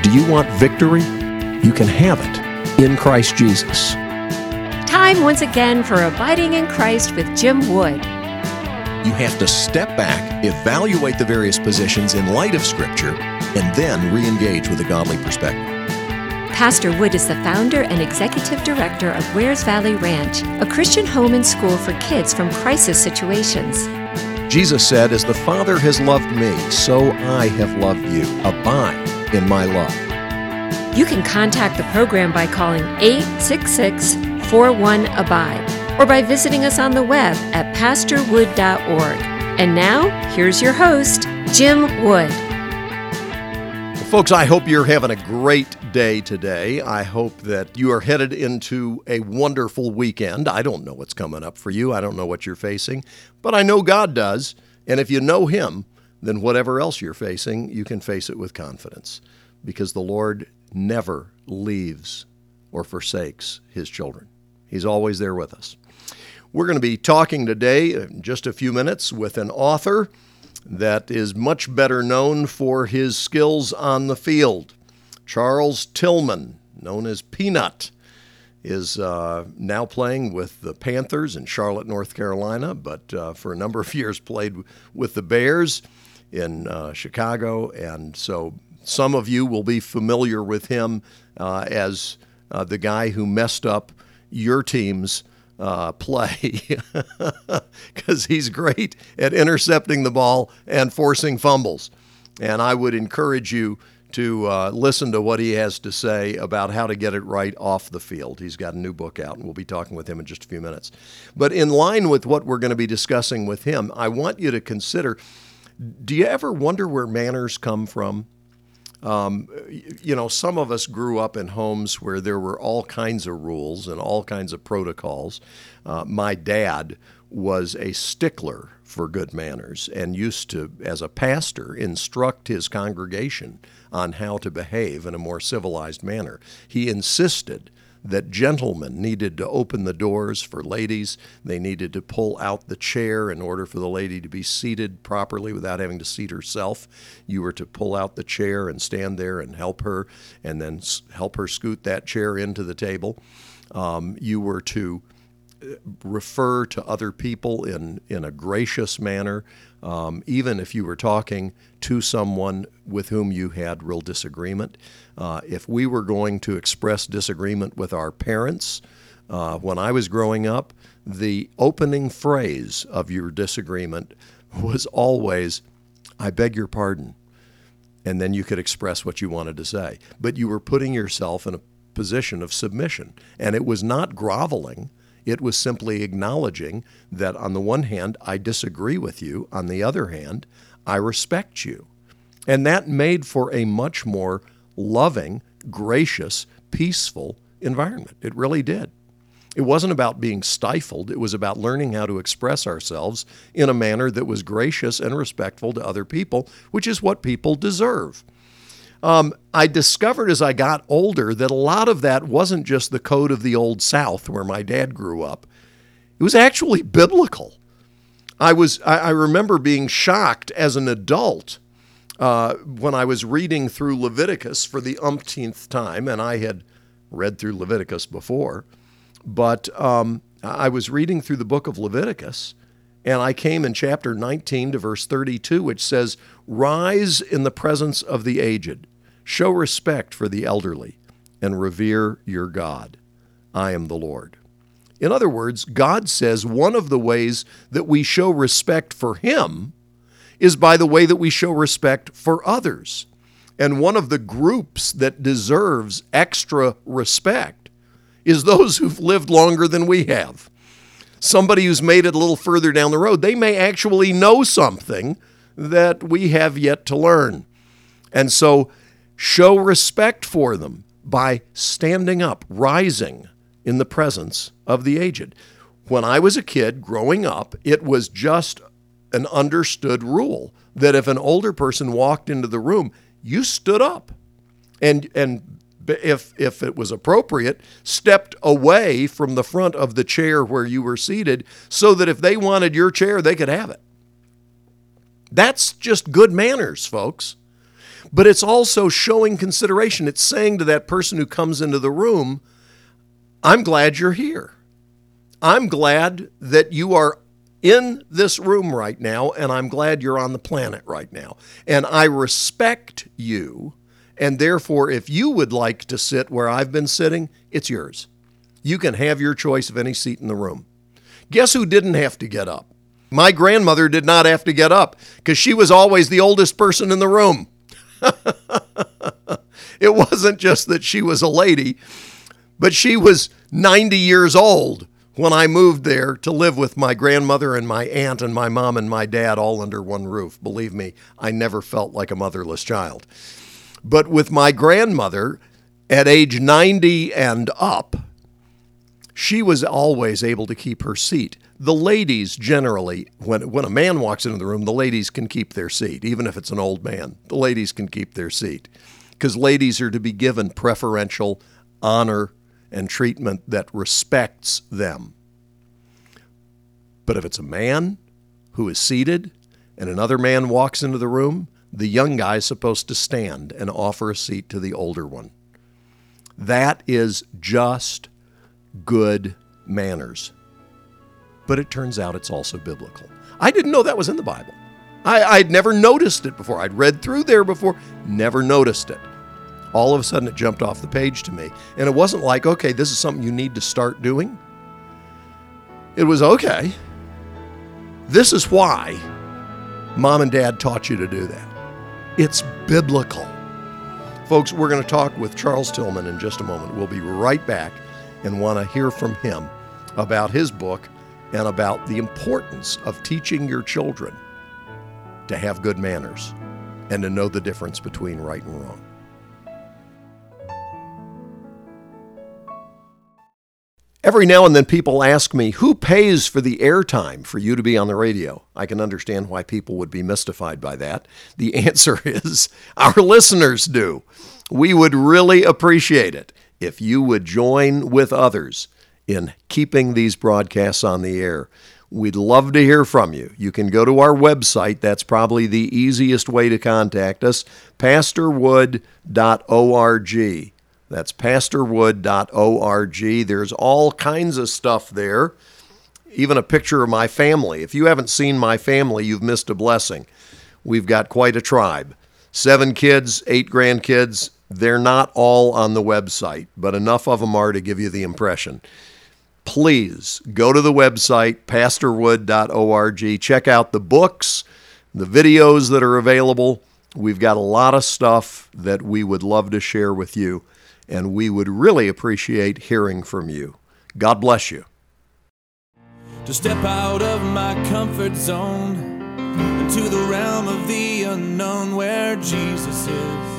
Do you want victory? You can have it in Christ Jesus. Time once again for Abiding in Christ with Jim Wood. You have to step back, evaluate the various positions in light of Scripture, and then re-engage with a godly perspective. Pastor Wood is the founder and executive director of Wares Valley Ranch, a Christian home and school for kids from crisis situations. Jesus said, "As the Father has loved me, so I have loved you. Abide in my love." You can contact the program by calling 866-41-ABIDE or by visiting us on the web at pastorwood.org. And now, here's your host, Jim Wood. Folks, I hope you're having a great day today. I hope that you are headed into a wonderful weekend. I don't know what's coming up for you. I don't know what you're facing, but I know God does. And if you know Him, then whatever else you're facing, you can face it with confidence because the Lord never leaves or forsakes His children. He's always there with us. We're going to be talking today in just a few minutes with an author that is much better known for his skills on the field. Charles Tillman, known as Peanut, is now playing with the Panthers in Charlotte, North Carolina, but for a number of years played with the Bears in Chicago, and so some of you will be familiar with him as the guy who messed up your team's play because he's great at intercepting the ball and forcing fumbles. And I would encourage you to listen to what he has to say about how to get it right off the field. He's got a new book out, and we'll be talking with him in just a few minutes. But in line with what we're going to be discussing with him, I want you to consider, do you ever wonder where manners come from? Some of us grew up in homes where there were all kinds of rules and all kinds of protocols. My dad was a stickler for good manners and used to, as a pastor, instruct his congregation on how to behave in a more civilized manner. He insisted that gentlemen needed to open the doors for ladies. They needed to pull out the chair in order for the lady to be seated properly without having to seat herself. You were to pull out the chair and stand there and help her, and then help her scoot that chair into the table. You were to refer to other people in a gracious manner, even if you were talking to someone with whom you had real disagreement. If we were going to express disagreement with our parents, when I was growing up, the opening phrase of your disagreement was always, "I beg your pardon," and then you could express what you wanted to say. But you were putting yourself in a position of submission, and it was not groveling. It was simply acknowledging that on the one hand, I disagree with you. On the other hand, I respect you. And that made for a much more loving, gracious, peaceful environment. It really did. It wasn't about being stifled. It was about learning how to express ourselves in a manner that was gracious and respectful to other people, which is what people deserve. I discovered as I got older that a lot of that wasn't just the code of the Old South where my dad grew up. It was actually biblical. I remember being shocked as an adult when I was reading through Leviticus for the umpteenth time, and I had read through Leviticus before, but I was reading through the book of Leviticus, and I came in chapter 19 to verse 32, which says, "Rise in the presence of the aged, show respect for the elderly, and revere your God. I am the Lord." In other words, God says one of the ways that we show respect for Him is by the way that we show respect for others. And one of the groups that deserves extra respect is those who've lived longer than we have. Somebody who's made it a little further down the road, they may actually know something that we have yet to learn. And so show respect for them by standing up, rising in the presence of the aged. When I was a kid growing up, it was just an understood rule that if an older person walked into the room, you stood up and if it was appropriate, stepped away from the front of the chair where you were seated so that if they wanted your chair, they could have it. That's just good manners, folks. But it's also showing consideration. It's saying to that person who comes into the room, I'm glad you're here. I'm glad that you are in this room right now, and I'm glad you're on the planet right now. And I respect you, and therefore, if you would like to sit where I've been sitting, it's yours. You can have your choice of any seat in the room. Guess who didn't have to get up? My grandmother did not have to get up because she was always the oldest person in the room. It wasn't just that she was a lady, but she was 90 years old when I moved there to live with my grandmother and my aunt and my mom and my dad all under one roof. Believe me, I never felt like a motherless child. But with my grandmother, at age 90 and up, she was always able to keep her seat. The ladies generally, when a man walks into the room, the ladies can keep their seat, even if it's an old man. The ladies can keep their seat because ladies are to be given preferential honor and treatment that respects them. But if it's a man who is seated and another man walks into the room, the young guy is supposed to stand and offer a seat to the older one. That is just good manners. But it turns out it's also biblical. I didn't know that was in the Bible. I'd never noticed it before. I'd read through there before, never noticed it. All of a sudden, it jumped off the page to me. And it wasn't like, okay, this is something you need to start doing. It was, okay, this is why Mom and Dad taught you to do that. It's biblical. Folks, we're going to talk with Charles Tillman in just a moment. We'll be right back and want to hear from him about his book and about the importance of teaching your children to have good manners and to know the difference between right and wrong. Every now and then people ask me, who pays for the airtime for you to be on the radio? I can understand why people would be mystified by that. The answer is our listeners do. We would really appreciate it if you would join with others in keeping these broadcasts on the air. We'd love to hear from you. You can go to our website. That's probably the easiest way to contact us, pastorwood.org. That's pastorwood.org. There's all kinds of stuff there, even a picture of my family. If you haven't seen my family, you've missed a blessing. We've got quite a tribe. 7 kids, 8 grandkids. They're not all on the website, but enough of them are to give you the impression. Please go to the website, pastorwood.org. Check out the books, the videos that are available. We've got a lot of stuff that we would love to share with you, and we would really appreciate hearing from you. God bless you. To step out of my comfort zone into the realm of the unknown where Jesus is.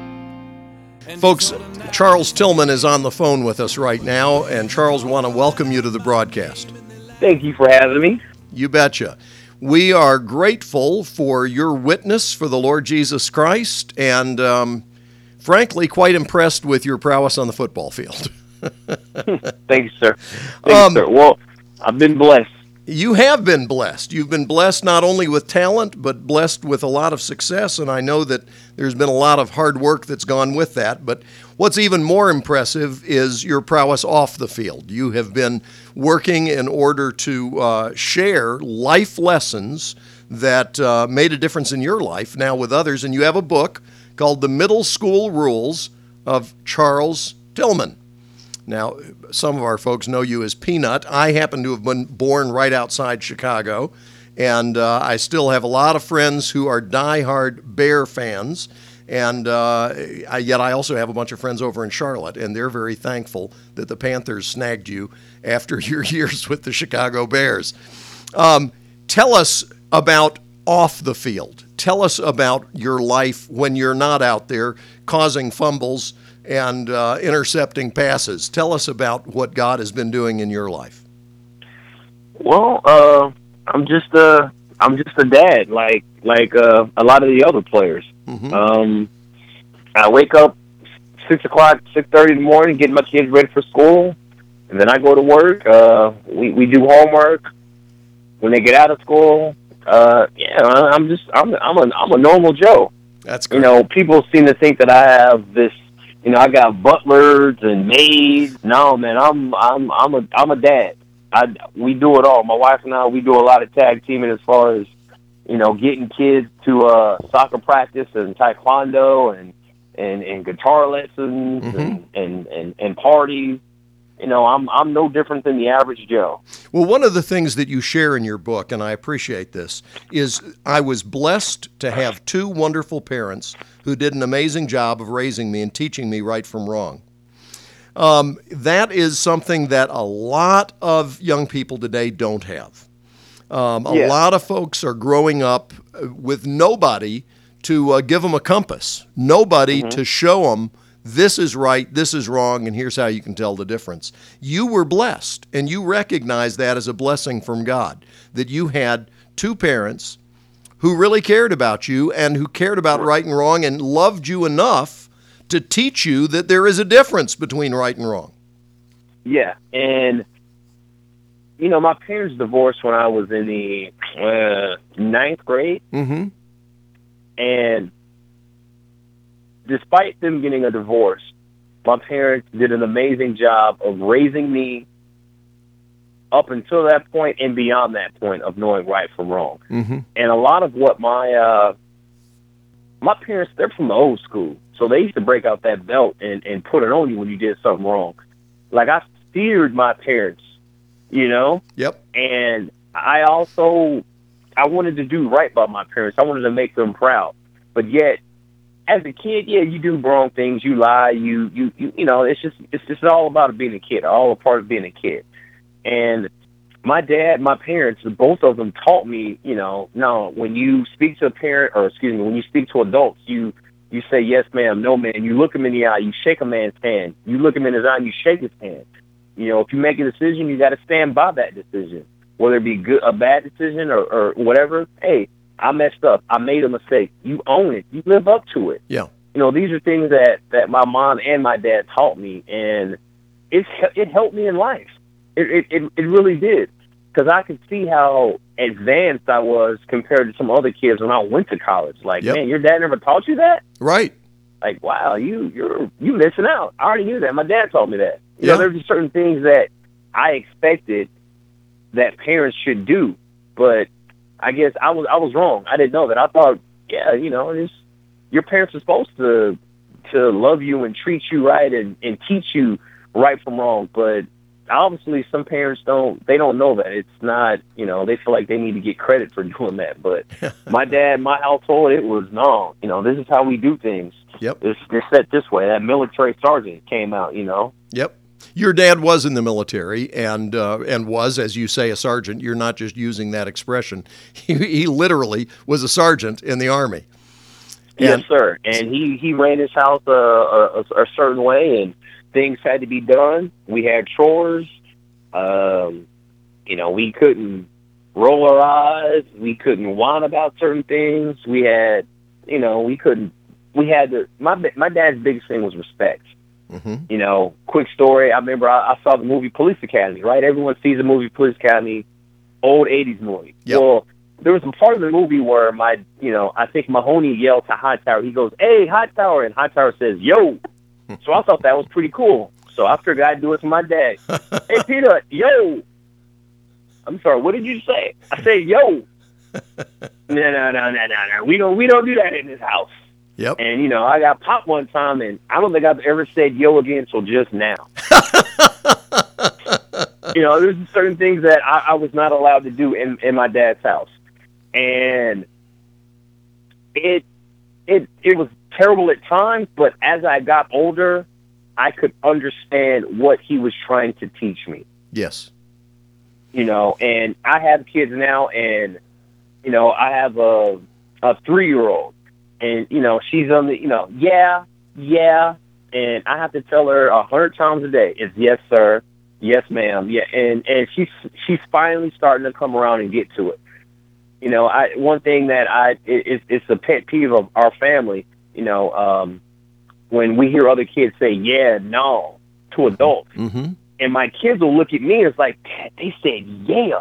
Folks, Charles Tillman is on the phone with us right now, and Charles, want to welcome you to the broadcast. Thank you for having me. You betcha. We are grateful for your witness for the Lord Jesus Christ, and frankly, quite impressed with your prowess on the football field. Thank you, sir. Thank you, sir. Well, I've been blessed. You have been blessed. You've been blessed not only with talent, but blessed with a lot of success, and I know that there's been a lot of hard work that's gone with that. But what's even more impressive is your prowess off the field. You have been working in order to share life lessons that made a difference in your life now with others, and you have a book called The Middle School Rules of Charles Tillman. Now, some of our folks know you as Peanut. I happen to have been born right outside Chicago, and I still have a lot of friends who are diehard Bear fans, and yet I also have a bunch of friends over in Charlotte, and they're very thankful that the Panthers snagged you after your years with the Chicago Bears. Tell us about off the field. Tell us about your life when you're not out there causing fumbles and intercepting passes. Tell us about what God has been doing in your life. Well, I'm just a dad, like a lot of the other players. Mm-hmm. I wake up 6 o'clock, 6:30 in the morning, get my kids ready for school, and then I go to work. We do homework. When they get out of school, I'm a normal Joe. That's You great. know, people seem to think that I have this. You know, I got butlers and maids. No, man, I'm a dad. We do it all. My wife and I, we do a lot of tag teaming as far as, you know, getting kids to soccer practice and taekwondo and guitar lessons and parties. You know, I'm no different than the average Joe. Well, one of the things that you share in your book, and I appreciate this, is I was blessed to have two wonderful parents who did an amazing job of raising me and teaching me right from wrong. That is something that a lot of young people today don't have. A lot of folks are growing up with nobody to give them a compass, nobody to show them this is right, this is wrong, and here's how you can tell the difference. You were blessed, and you recognize that as a blessing from God, that you had two parents who really cared about you and who cared about right and wrong and loved you enough to teach you that there is a difference between right and wrong. Yeah, and, you know, my parents divorced when I was in the 9th grade, and despite them getting a divorce, my parents did an amazing job of raising me up until that point and beyond that point of knowing right from wrong. And a lot of what my parents, they're from the old school, so they used to break out that belt and put it on you when you did something wrong. Like, I feared my parents, you know? Yep. And I wanted to do right by my parents. I wanted to make them proud. But yet, as a kid, yeah, you do wrong things, you lie, you know, it's just all about being a kid, all a part of being a kid. And my dad, my parents, both of them taught me, you know, no, when you speak to a parent, or excuse me, when you speak to adults, you say yes, ma'am, no, ma'am. You look him in the eye, you shake a man's hand. You look him in his eye, and you shake his hand. You know, if you make a decision, you got to stand by that decision, whether it be a bad decision or whatever. Hey, I messed up. I made a mistake. You own it. You live up to it. Yeah. You know, these are things that my mom and my dad taught me, and it helped me in life. It really did, because I could see how advanced I was compared to some other kids when I went to college. Like, man, your dad never taught you that? Right. Like, wow, you missing out. I already knew that. My dad taught me that. You know, there's just certain things that I expected that parents should do, but I guess I was wrong. I didn't know that. I thought, yeah, you know, your parents are supposed to love you and treat you right and teach you right from wrong. But obviously, some parents don't know that. It's not, you know, they feel like they need to get credit for doing that. But my dad, my household, it was, no, you know, this is how we do things. Yep. It's set this way. That military sergeant came out, you know. Yep. Your dad was in the military and was, as you say, a sergeant. You're not just using that expression. He literally was a sergeant in the Army. Yes, sir. And he ran his house a certain way, and things had to be done. We had chores. You know, we couldn't roll our eyes. We couldn't whine about certain things. We had, you know, my dad's biggest thing was respect. You know, quick story. I remember I saw the movie Police Academy, right? Everyone sees the movie Police Academy, old 80s movie. Yep. Well, there was a part of the movie where I think Mahoney yelled to Hightower. He goes, "Hey, Hightower," and Hightower says, "Yo." So I thought that was pretty cool. So I figured I'd do it to my dad. "Hey, Peter, yo." I'm sorry, what did you say? I said, "Yo." No. We don't do that in this house. Yep. And, you know, I got popped one time, and I don't think I've ever said yo again until just now. You know, there's certain things that I was not allowed to do in my dad's house. And it was terrible at times, but as I got older, I could understand what he was trying to teach me. Yes. You know, and I have kids now, and, you know, I have a 3-year-old. And, you know, she's on the, you know, yeah. And I have to tell her 100 times a day, it's yes, sir, yes, ma'am, yeah. And she's finally starting to come around and get to it. You know, one thing that it's a pet peeve of our family, you know, when we hear other kids say, yeah, no, to adults. And my kids will look at me and it's like, Dad, they said, yeah.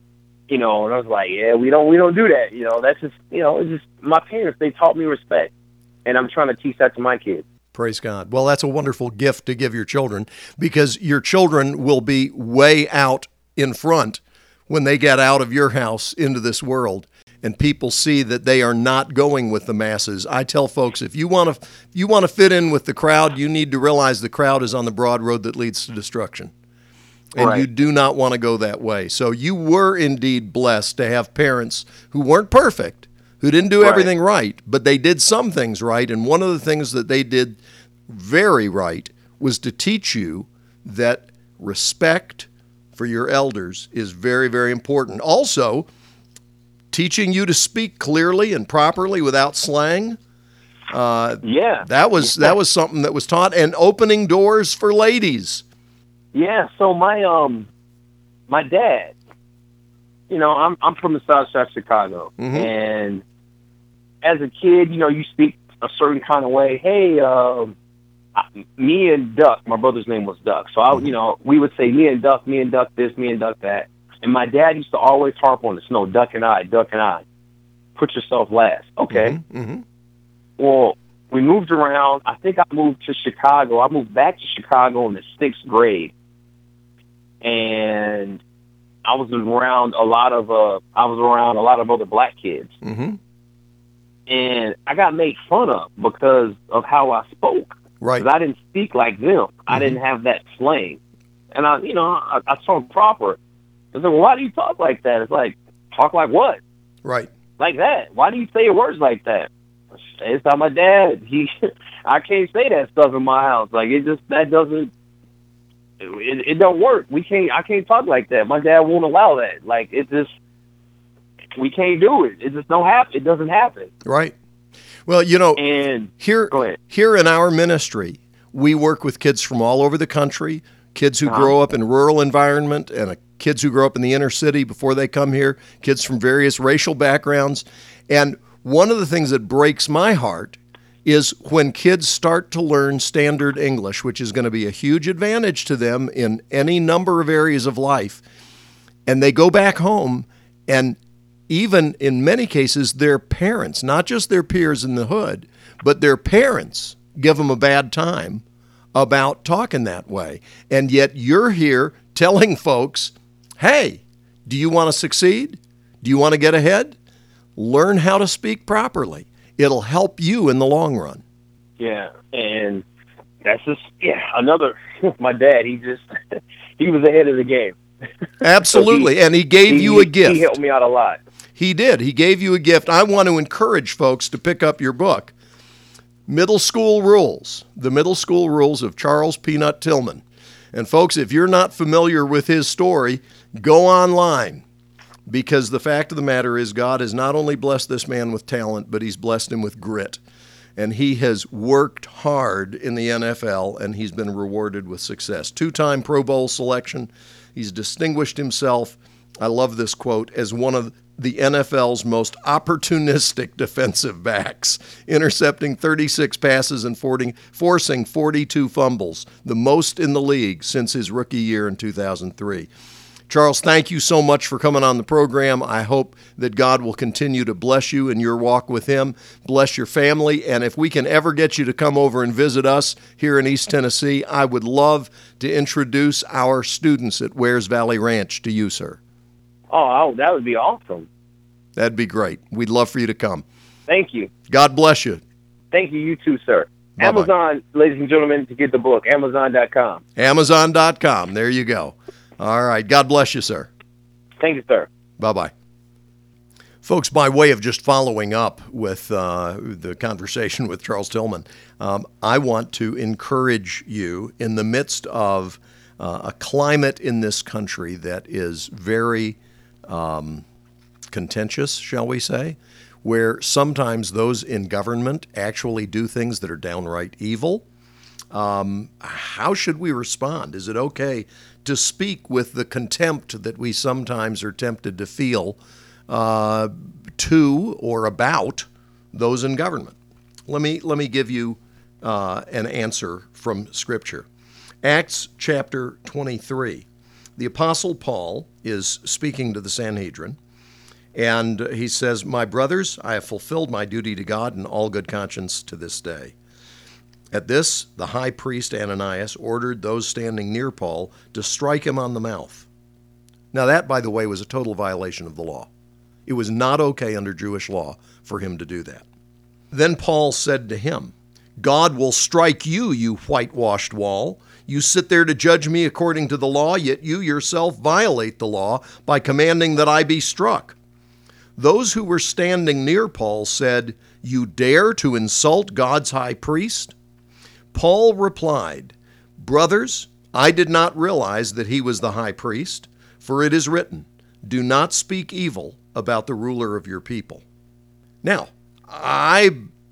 You know, and I was like, yeah, we don't do that. You know, that's just, you know, it's just my parents, they taught me respect. and I'm trying to teach that to my kids. Praise God. Well, that's a wonderful gift to give your children, because your children will be way out in front when they get out of your house into this world, and people see that they are not going with the masses. I tell folks, if you want to fit in with the crowd, you need to realize the crowd is on the broad road that leads to destruction. And Right. you do not want to go that way. So you were indeed blessed to have parents who weren't perfect, who didn't do Right. everything right, but they did some things right. And one of the things that they did very right was to teach you that respect for your elders is very, very important. Also, teaching you to speak clearly and properly without slang. Yeah. That was something that was taught, and opening doors for ladies. Yeah, so my dad, you know, I'm from the South Side of Chicago, and as a kid, you know, you speak a certain kind of way. Hey, me and Duck, my brother's name was Duck, so you know, we would say me and Duck this, me and Duck that, and my dad used to always harp on this, no, Duck and I, put yourself last. Okay. Well, we moved around. I think I moved to Chicago. I moved back to Chicago in the 6th grade. And I was around a lot of other black kids, and I got made fun of because of how I spoke. Right. 'Cause I didn't speak like them. I didn't have that slang, and I talk proper. I said, "Well, why do you talk like that?" It's like, talk like what? Right. Like that? Why do you say words like that? It's not my dad. I can't say that stuff in my house. Like that doesn't. It don't work. I can't talk like that. My dad won't allow that. Like, we can't do it. It just don't happen. It doesn't happen. Right. Well, you know, And go ahead. here in our ministry, we work with kids from all over the country, kids who grow up in rural environment, and kids who grow up in the inner city before they come here, kids from various racial backgrounds. And one of the things that breaks my heart is when kids start to learn standard English, which is going to be a huge advantage to them in any number of areas of life, and they go back home, and even in many cases, their parents, not just their peers in the hood, but their parents give them a bad time about talking that way. And yet you're here telling folks, hey, do you want to succeed? Do you want to get ahead? Learn how to speak properly. It'll help you in the long run. Yeah, and that's just another. My dad, he was ahead of the game. Absolutely, So and he gave you a gift. He helped me out a lot. He did. He gave you a gift. I want to encourage folks to pick up your book, Middle School Rules, The Middle School Rules of Charles Peanut Tillman. And folks, if you're not familiar with his story, go online. Because the fact of the matter is, God has not only blessed this man with talent, but he's blessed him with grit. And he has worked hard in the NFL, and he's been rewarded with success. 2-time Pro Bowl selection. He's distinguished himself, I love this quote, as one of the NFL's most opportunistic defensive backs, intercepting 36 passes and forcing 42 fumbles, the most in the league since his rookie year in 2003. Charles, thank you so much for coming on the program. I hope that God will continue to bless you in your walk with him, bless your family, and if we can ever get you to come over and visit us here in East Tennessee, I would love to introduce our students at Wares Valley Ranch to you, sir. Oh, that would be awesome. That'd be great. We'd love for you to come. Thank you. God bless you. Thank you. You too, sir. Bye-bye. Amazon, ladies and gentlemen, to get the book, Amazon.com. Amazon.com. There you go. All right. God bless you, sir. Thank you, sir. Bye-bye. Folks, by way of just following up with the conversation with Charles Tillman, I want to encourage you in the midst of a climate in this country that is very contentious, shall we say, where sometimes those in government actually do things that are downright evil. How should we respond? Is it okay to speak with the contempt that we sometimes are tempted to feel to or about those in government? Let me give you an answer from Scripture. Acts chapter 23. The Apostle Paul is speaking to the Sanhedrin, And he says, "My brothers, I have fulfilled my duty to God in all good conscience to this day." At this, the high priest Ananias ordered those standing near Paul to strike him on the mouth. Now that, by the way, was a total violation of the law. It was not okay under Jewish law for him to do that. Then Paul said to him, "God will strike you, you whitewashed wall. You sit there to judge me according to the law, yet you yourself violate the law by commanding that I be struck." Those who were standing near Paul said, "You dare to insult God's high priest?" Paul replied, "Brothers, I did not realize that he was the high priest, for it is written, 'Do not speak evil about the ruler of your people.'" Now, I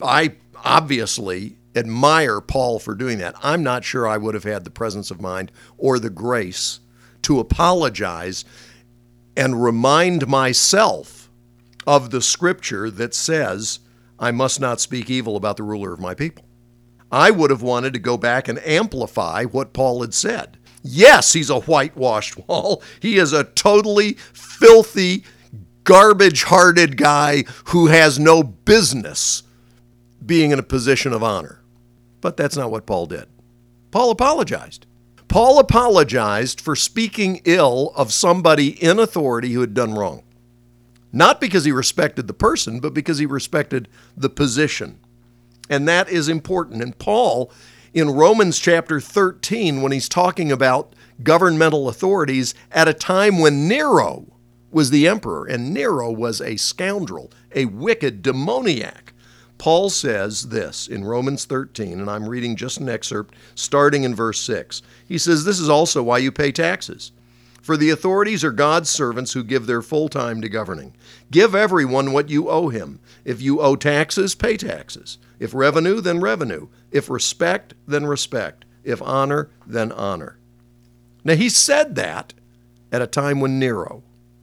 obviously admire Paul for doing that. I'm not sure I would have had the presence of mind or the grace to apologize and remind myself of the scripture that says, "I must not speak evil about the ruler of my people." I would have wanted to go back and amplify what Paul had said. Yes, he's a whitewashed wall. He is a totally filthy, garbage-hearted guy who has no business being in a position of honor. But that's not what Paul did. Paul apologized. Paul apologized for speaking ill of somebody in authority who had done wrong. Not because he respected the person, but because he respected the position. And that is important. And Paul, in Romans chapter 13, when he's talking about governmental authorities at a time when Nero was the emperor, and Nero was a scoundrel, a wicked demoniac, Paul says this in Romans 13, and I'm reading just an excerpt starting in verse 6. He says, "This is also why you pay taxes. For the authorities are God's servants who give their full time to governing. Give everyone what you owe him. If you owe taxes, pay taxes. If revenue, then revenue. If respect, then respect. If honor, then honor." Now he said that at a time when Nero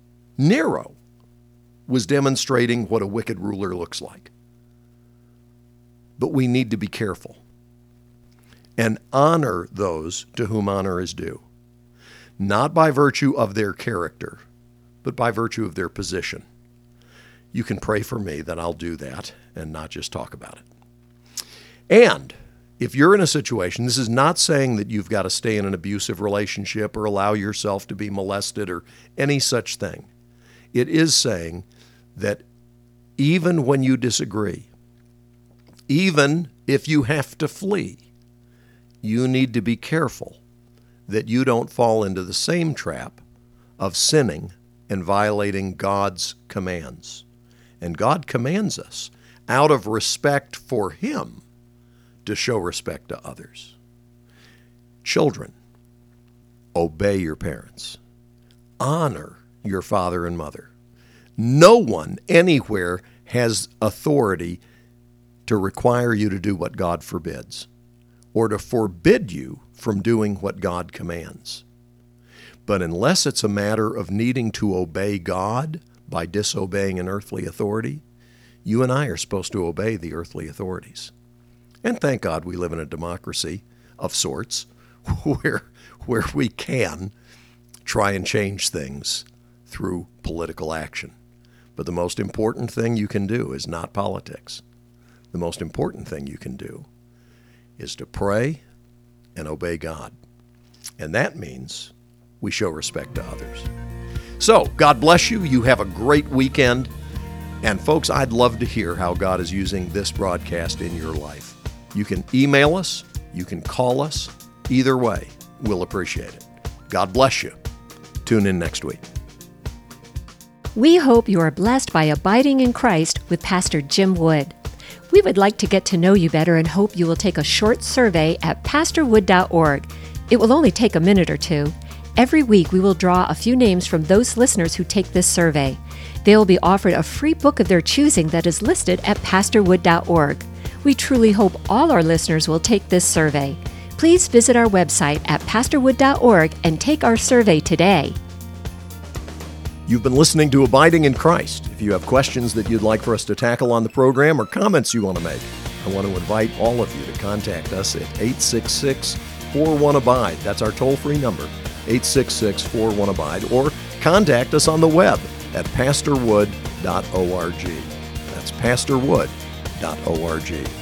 was demonstrating what a wicked ruler looks like. But we need to be careful and honor those to whom honor is due. Not by virtue of their character, but by virtue of their position. You can pray for me that I'll do that and not just talk about it. And if you're in a situation, this is not saying that you've got to stay in an abusive relationship or allow yourself to be molested or any such thing. It is saying that even when you disagree, even if you have to flee, you need to be careful that you don't fall into the same trap of sinning and violating God's commands. And God commands us, out of respect for Him, to show respect to others. Children, obey your parents. Honor your father and mother. No one anywhere has authority to require you to do what God forbids, or to forbid you from doing what God commands. But unless it's a matter of needing to obey God by disobeying an earthly authority, you and I are supposed to obey the earthly authorities. And thank God we live in a democracy of sorts where we can try and change things through political action. But the most important thing you can do is not politics. The most important thing you can do is to pray and obey God. And that means we show respect to others. So, God bless you. You have a great weekend. And folks, I'd love to hear how God is using this broadcast in your life. You can email us. You can call us. Either way, we'll appreciate it. God bless you. Tune in next week. We hope you are blessed by abiding in Christ with Pastor Jim Wood. We would like to get to know you better and hope you will take a short survey at pastorwood.org. It will only take a minute or two. Every week we will draw a few names from those listeners who take this survey. They will be offered a free book of their choosing that is listed at pastorwood.org. We truly hope all our listeners will take this survey. Please visit our website at pastorwood.org and take our survey today. You've been listening to Abiding in Christ. If you have questions that you'd like for us to tackle on the program or comments you want to make, I want to invite all of you to contact us at 866-41-ABIDE. That's our toll-free number, 866-41-ABIDE, or contact us on the web at pastorwood.org. pastorwood.org. That's pastorwood.org.